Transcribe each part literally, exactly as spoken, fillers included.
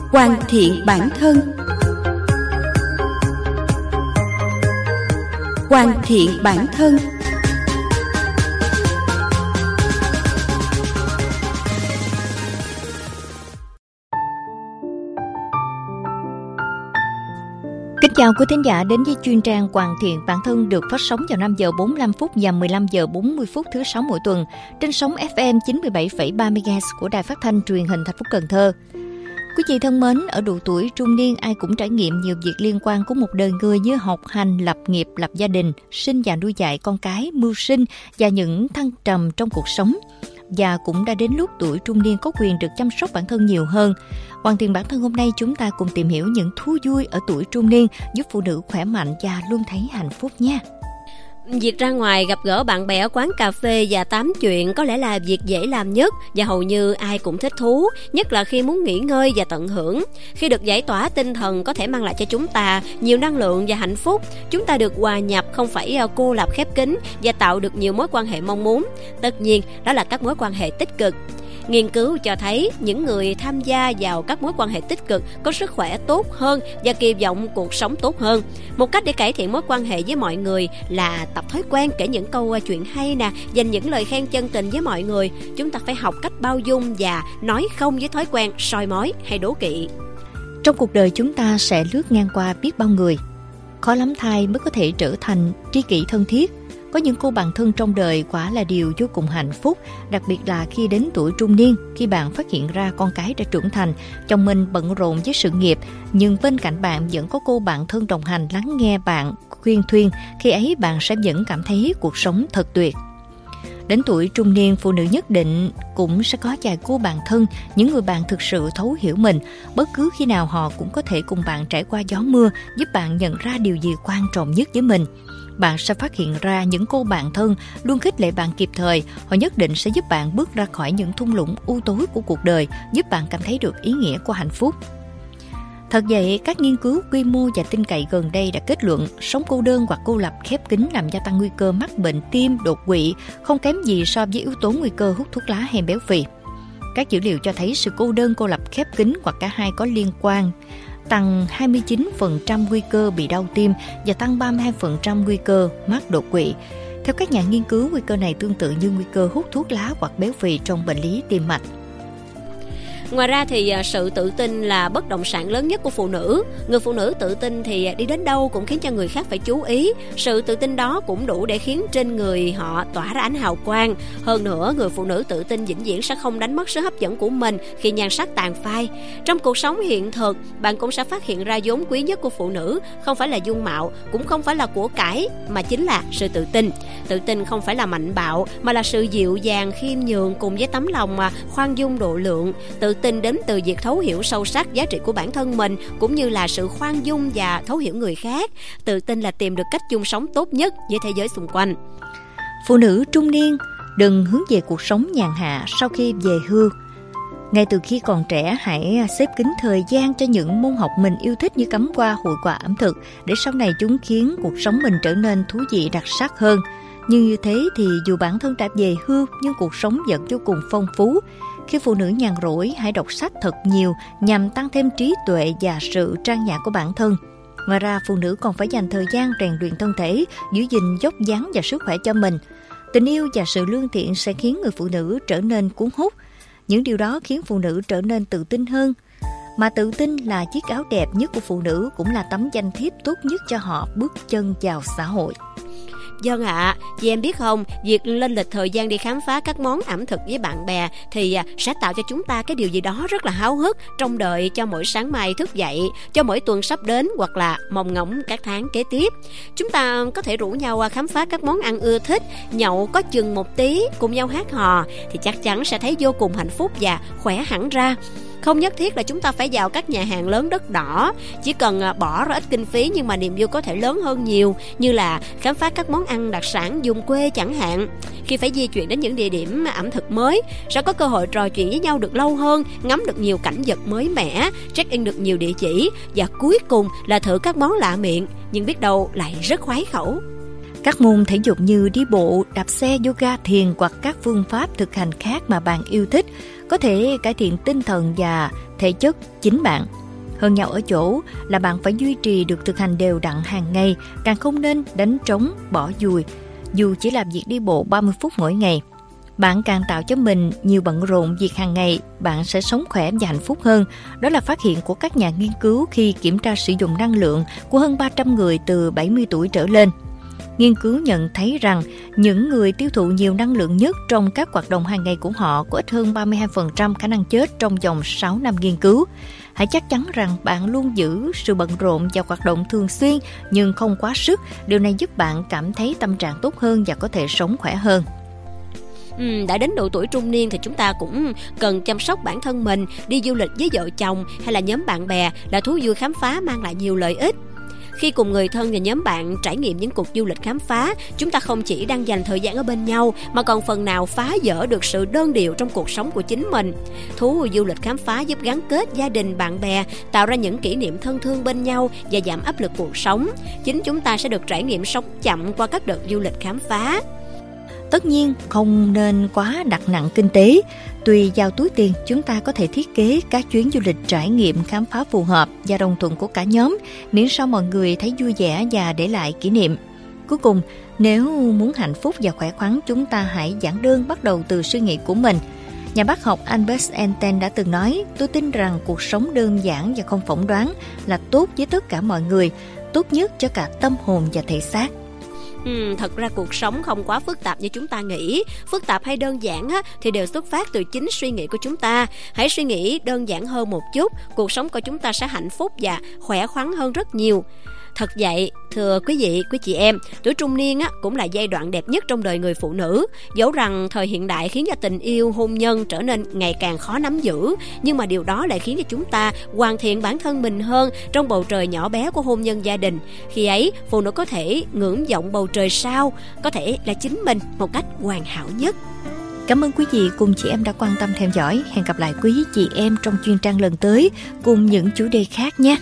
Hoàn thiện bản thân. Hoàn thiện bản thân. Kính chào quý thính giả đến với chuyên trang Hoàn thiện bản thân được phát sóng vào năm giờ bốn mươi lăm phút và mười lăm giờ bốn mươi phút thứ sáu mỗi tuần trên sóng ép em chín mươi bảy phẩy ba mê ga héc của Đài Phát thanh Truyền hình thành phố Cần Thơ. Quý vị thân mến, ở độ tuổi trung niên ai cũng trải nghiệm nhiều việc liên quan của một đời người như học hành, lập nghiệp, lập gia đình, sinh và nuôi dạy con cái, mưu sinh và những thăng trầm trong cuộc sống. Và cũng đã đến lúc tuổi trung niên có quyền được chăm sóc bản thân nhiều hơn. Hoàn thiện bản thân hôm nay chúng ta cùng tìm hiểu những thú vui ở tuổi trung niên giúp phụ nữ khỏe mạnh và luôn thấy hạnh phúc nha. Việc ra ngoài gặp gỡ bạn bè ở quán cà phê và tám chuyện có lẽ là việc dễ làm nhất và hầu như ai cũng thích thú, nhất là khi muốn nghỉ ngơi và tận hưởng. Khi được giải tỏa tinh thần có thể mang lại cho chúng ta nhiều năng lượng và hạnh phúc, chúng ta được hòa nhập, không phải cô lập khép kín và tạo được nhiều mối quan hệ mong muốn. Tất nhiên, đó là các mối quan hệ tích cực. Nghiên cứu cho thấy những người tham gia vào các mối quan hệ tích cực có sức khỏe tốt hơn và kỳ vọng cuộc sống tốt hơn. Một cách để cải thiện mối quan hệ với mọi người là tập thói quen kể những câu chuyện hay nè, dành những lời khen chân tình với mọi người. Chúng ta phải học cách bao dung và nói không với thói quen soi mói hay đố kỵ. Trong cuộc đời chúng ta sẽ lướt ngang qua biết bao người. Khó lắm thay mới có thể trở thành tri kỷ thân thiết. Có những cô bạn thân trong đời quả là điều vô cùng hạnh phúc, đặc biệt là khi đến tuổi trung niên, khi bạn phát hiện ra con cái đã trưởng thành, chồng mình bận rộn với sự nghiệp, nhưng bên cạnh bạn vẫn có cô bạn thân đồng hành lắng nghe bạn, khuyên thuyên, khi ấy bạn sẽ vẫn cảm thấy cuộc sống thật tuyệt. Đến tuổi trung niên, phụ nữ nhất định cũng sẽ có vài cô bạn thân, những người bạn thực sự thấu hiểu mình. Bất cứ khi nào họ cũng có thể cùng bạn trải qua gió mưa, giúp bạn nhận ra điều gì quan trọng nhất với mình. Bạn sẽ phát hiện ra những cô bạn thân luôn khích lệ bạn kịp thời. Họ nhất định sẽ giúp bạn bước ra khỏi những thung lũng u tối của cuộc đời, giúp bạn cảm thấy được ý nghĩa của hạnh phúc. Thật vậy, các nghiên cứu quy mô và tin cậy gần đây đã kết luận sống cô đơn hoặc cô lập khép kín làm gia tăng nguy cơ mắc bệnh tim, đột quỵ, không kém gì so với yếu tố nguy cơ hút thuốc lá hay béo phì. Các dữ liệu cho thấy sự cô đơn, cô lập khép kín hoặc cả hai có liên quan, tăng hai mươi chín phần trăm nguy cơ bị đau tim và tăng ba mươi hai phần trăm nguy cơ mắc đột quỵ. Theo các nhà nghiên cứu, nguy cơ này tương tự như nguy cơ hút thuốc lá hoặc béo phì trong bệnh lý tim mạch. Ngoài ra thì sự tự tin là bất động sản lớn nhất của phụ nữ. Người phụ nữ tự tin thì đi đến đâu cũng khiến cho người khác phải chú ý. Sự tự tin đó cũng đủ để khiến trên người họ tỏa ra ánh hào quang. Hơn nữa, người phụ nữ tự tin vĩnh viễn sẽ không đánh mất sự hấp dẫn của mình khi nhan sắc tàn phai. Trong cuộc sống hiện thực, bạn cũng sẽ phát hiện ra vốn quý nhất của phụ nữ không phải là dung mạo, cũng không phải là của cải, mà chính là sự tự tin. Tự tin không phải là mạnh bạo, mà là sự dịu dàng, khiêm nhường cùng với tấm lòng mà khoan dung độ lượng. Tự tin đến từ việc thấu hiểu sâu sắc giá trị của bản thân mình, cũng như là sự khoan dung và thấu hiểu người khác. Tự tin là tìm được cách chung sống tốt nhất với thế giới xung quanh. Phụ nữ trung niên đừng hướng về cuộc sống nhàn hạ sau khi về hưu. Ngay từ khi còn trẻ, hãy xếp kín thời gian cho những môn học mình yêu thích như cắm hoa, hội họa, ẩm thực, để sau này chúng khiến cuộc sống mình trở nên thú vị, đặc sắc hơn. Nhưng như thế thì dù bản thân đã về hưu, nhưng cuộc sống vẫn vô cùng phong phú. Khi phụ nữ nhàn rỗi, hãy đọc sách thật nhiều nhằm tăng thêm trí tuệ và sự trang nhã của bản thân. Ngoài ra, phụ nữ còn phải dành thời gian rèn luyện thân thể, giữ gìn vóc dáng và sức khỏe cho mình. Tình yêu và sự lương thiện sẽ khiến người phụ nữ trở nên cuốn hút. Những điều đó khiến phụ nữ trở nên tự tin hơn. Mà tự tin là chiếc áo đẹp nhất của phụ nữ, cũng là tấm danh thiếp tốt nhất cho họ bước chân vào xã hội. Vâng ạ, à, vì em biết không, việc lên lịch thời gian đi khám phá các món ẩm thực với bạn bè thì sẽ tạo cho chúng ta cái điều gì đó rất là háo hức, trông đợi cho mỗi sáng mai thức dậy, cho mỗi tuần sắp đến, hoặc là mong ngóng các tháng kế tiếp. Chúng ta có thể rủ nhau khám phá các món ăn ưa thích, nhậu có chừng một tí, cùng nhau hát hò, thì chắc chắn sẽ thấy vô cùng hạnh phúc và khỏe hẳn ra. Không nhất thiết là chúng ta phải vào các nhà hàng lớn đất đỏ, chỉ cần bỏ ra ít kinh phí nhưng mà niềm vui có thể lớn hơn nhiều, như là khám phá các món ăn đặc sản vùng quê chẳng hạn. Khi phải di chuyển đến những địa điểm ẩm thực mới, sẽ có cơ hội trò chuyện với nhau được lâu hơn, ngắm được nhiều cảnh vật mới mẻ, check in được nhiều địa chỉ, và cuối cùng là thử các món lạ miệng, nhưng biết đâu lại rất khoái khẩu. Các môn thể dục như đi bộ, đạp xe, yoga, thiền hoặc các phương pháp thực hành khác mà bạn yêu thích có thể cải thiện tinh thần và thể chất chính bạn. Hơn nhau ở chỗ là bạn phải duy trì được thực hành đều đặn hàng ngày, càng không nên đánh trống, bỏ dùi, dù chỉ làm việc đi bộ ba mươi phút mỗi ngày. Bạn càng tạo cho mình nhiều bận rộn việc hàng ngày, bạn sẽ sống khỏe và hạnh phúc hơn. Đó là phát hiện của các nhà nghiên cứu khi kiểm tra sử dụng năng lượng của hơn ba trăm người từ bảy mươi tuổi trở lên. Nghiên cứu nhận thấy rằng những người tiêu thụ nhiều năng lượng nhất trong các hoạt động hàng ngày của họ có ít hơn ba mươi hai phần trăm khả năng chết trong vòng sáu năm nghiên cứu. Hãy chắc chắn rằng bạn luôn giữ sự bận rộn và hoạt động thường xuyên nhưng không quá sức. Điều này giúp bạn cảm thấy tâm trạng tốt hơn và có thể sống khỏe hơn. Ừ, đã đến độ tuổi trung niên thì chúng ta cũng cần chăm sóc bản thân mình. Đi du lịch với vợ chồng hay là nhóm bạn bè là thú vui khám phá mang lại nhiều lợi ích. Khi cùng người thân và nhóm bạn trải nghiệm những cuộc du lịch khám phá, chúng ta không chỉ đang dành thời gian ở bên nhau mà còn phần nào phá vỡ được sự đơn điệu trong cuộc sống của chính mình. Thú du lịch khám phá giúp gắn kết gia đình, bạn bè, tạo ra những kỷ niệm thân thương bên nhau và giảm áp lực cuộc sống. Chính chúng ta sẽ được trải nghiệm sống chậm qua các đợt du lịch khám phá. Tất nhiên, không nên quá đặt nặng kinh tế. Tùy vào túi tiền, chúng ta có thể thiết kế các chuyến du lịch trải nghiệm khám phá phù hợp và đồng thuận của cả nhóm, miễn sao mọi người thấy vui vẻ và để lại kỷ niệm. Cuối cùng, nếu muốn hạnh phúc và khỏe khoắn, chúng ta hãy giản đơn bắt đầu từ suy nghĩ của mình. Nhà bác học Albert Einstein đã từng nói, tôi tin rằng cuộc sống đơn giản và không phỏng đoán là tốt với tất cả mọi người, tốt nhất cho cả tâm hồn và thể xác. Ừ, thật ra cuộc sống không quá phức tạp như chúng ta nghĩ. Phức tạp hay đơn giản á, thì đều xuất phát từ chính suy nghĩ của chúng ta. Hãy suy nghĩ đơn giản hơn một chút, cuộc sống của chúng ta sẽ hạnh phúc và khỏe khoắn hơn rất nhiều. Thật vậy, thưa quý vị, quý chị em, tuổi trung niên á, cũng là giai đoạn đẹp nhất trong đời người phụ nữ. Dẫu rằng thời hiện đại khiến cho tình yêu, hôn nhân trở nên ngày càng khó nắm giữ, nhưng mà điều đó lại khiến cho chúng ta hoàn thiện bản thân mình hơn trong bầu trời nhỏ bé của hôn nhân gia đình. Khi ấy, phụ nữ có thể ngưỡng vọng bầu trời sao, có thể là chính mình một cách hoàn hảo nhất. Cảm ơn quý vị cùng chị em đã quan tâm theo dõi. Hẹn gặp lại quý chị em trong chuyên trang lần tới cùng những chủ đề khác nhé.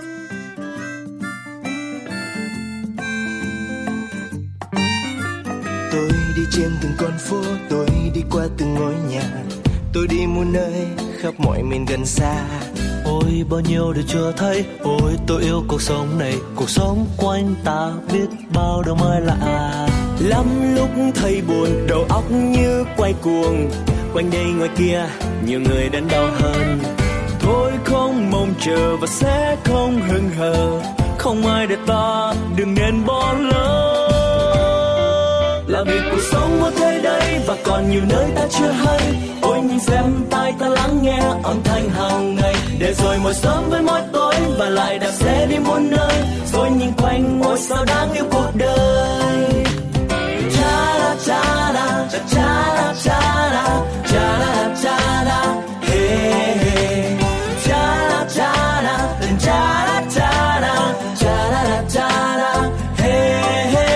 Tôi đi trên từng con phố, tôi đi qua từng ngôi nhà, tôi đi muôn nơi khắp mọi miền gần xa. Ôi bao nhiêu điều chưa thấy, ôi tôi yêu cuộc sống này, cuộc sống quanh ta biết bao điều mới lạ. Lắm lúc thấy buồn, đầu óc như quay cuồng, quanh đây ngoài kia nhiều người đến đau hơn. Thôi không mong chờ và sẽ không hững hờ, không ai để ta đừng nên bỏ lỡ. Là vì cuộc sống ở thế đây và còn nhiều nơi ta chưa hay. Ôi nhìn xem tai ta lắng nghe âm thanh hàng ngày, để rồi mỗi sớm với mỗi tối và lại đạp xe đi muôn nơi. Rồi nhìn quanh ôi sao đáng yêu cuộc đời. Cha da cha da cha cha cha da cha da cha da hey hey. Cha da cha da cha da cha da cha da cha da hey hey.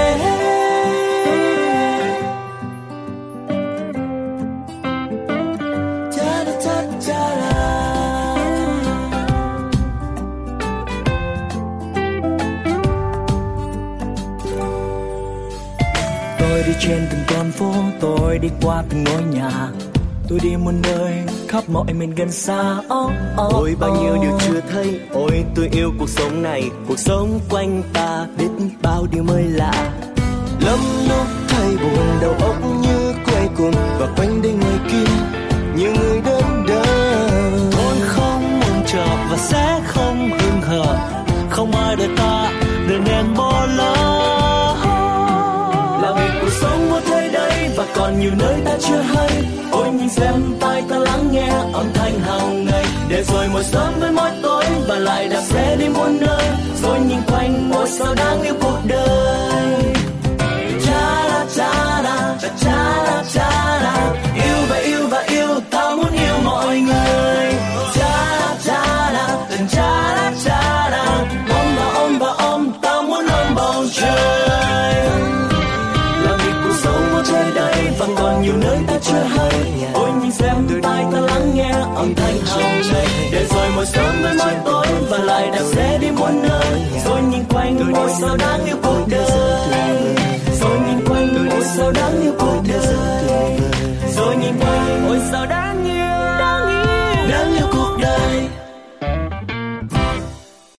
Tôi đi trên từng con phố, tôi đi qua từng ngôi nhà, tôi đi muôn nơi khắp mọi miền gần xa. Oh, oh, ôi bao nhiêu điều chưa thấy, ôi tôi yêu cuộc sống này, cuộc sống quanh ta biết bao điều mới lạ. Lắm lúc thấy buồn, đầu óc như quay cuồng, và quanh đây ngoài kia nhiều người đến đỡ. Tôi không mong chờ và sẽ không hững hờ, không ai để ta đừng nên bỏ lỡ. Là vì cuộc sống ở thế đây và còn nhiều nơi ta chưa hay. Ôi nhìn xem tai ta lắng nghe âm thanh hàng ngày, để rồi mỗi sớm với mỗi tối và lại đạp xe đi muôn nơi. Rồi nhìn quanh ôi sao đáng yêu cuộc đời. Cha da cha da cha cha cha da, yêu và yêu và yêu, ta muốn yêu mọi người. Cha da cha da cha da cha da, ôm và ôm và ôm, ta muốn ôm bầu trời. Là vì cuộc sống ở trên đây và còn nhiều nơi ta chưa hay. Ôi nhìn xem tai ta lắng nghe âm thanh hàng ngày, để rồi mỗi sớm với mỗi tối và lại đạp xe đi muôn nơi. Rồi nhìn quanh ôi sao đáng yêu cuộc đời. Rồi nhìn quanh ôi sao đáng yêu cuộc đời. Rồi nhìn quanh ôi sao đáng yêu.